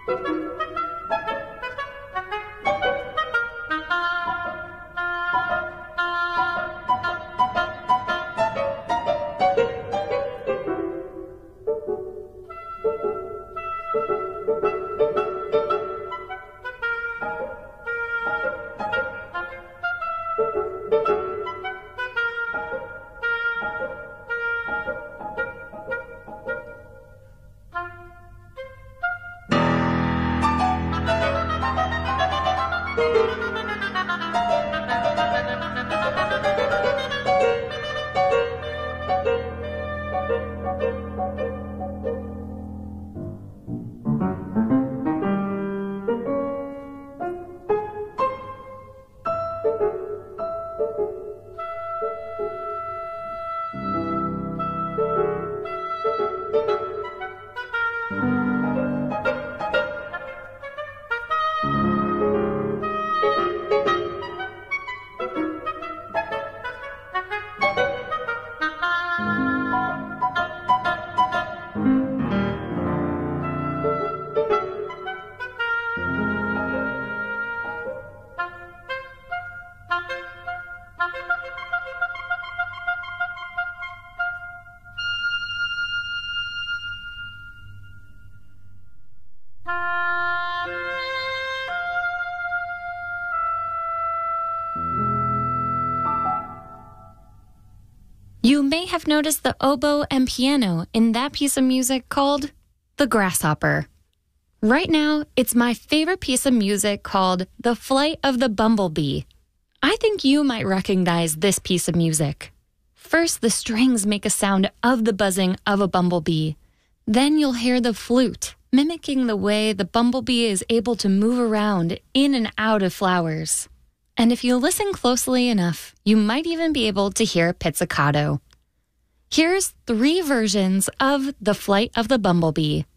You may have noticed the oboe and piano in that piece of music called The Grasshopper. Right now, it's my favorite piece of music called The Flight of the Bumblebee. I think you might recognize this piece of music. First, the strings make a sound of the buzzing of a bumblebee. Then you'll hear the flute, mimicking the way the bumblebee is able to move around in and out of flowers. And if you listen closely enough, you might even be able to hear a pizzicato. Here's 3 versions of The Flight of the Bumblebee.